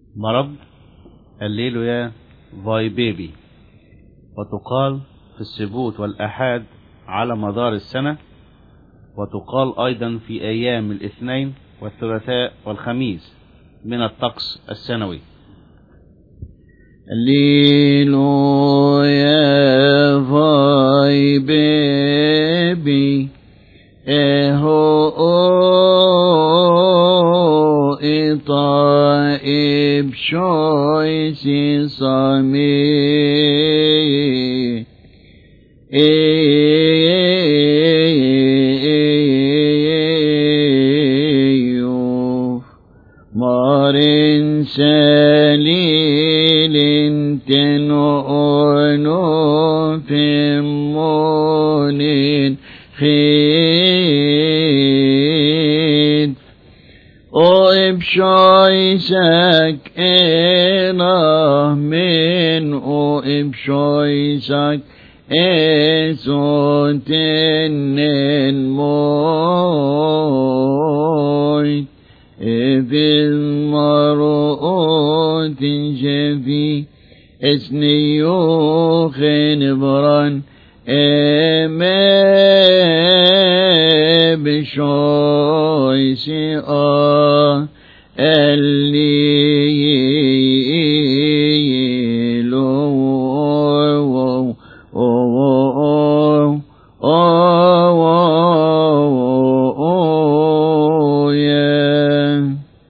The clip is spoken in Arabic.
مرض هللويا فاي بيبي، وتقال في السبوت والأحاد على مدار السنة، وتقال أيضا في أيام الاثنين والثلاثاء والخميس من الطقس السنوي. هللويا فاي بيبي طائب شويسي صمي مارن سليل تنؤنو في مونين خيد أوب شويسك إله من أوب شويسك إسوتن الموت في المرؤوت شفي اسنيو خنبرا بشويسي اللي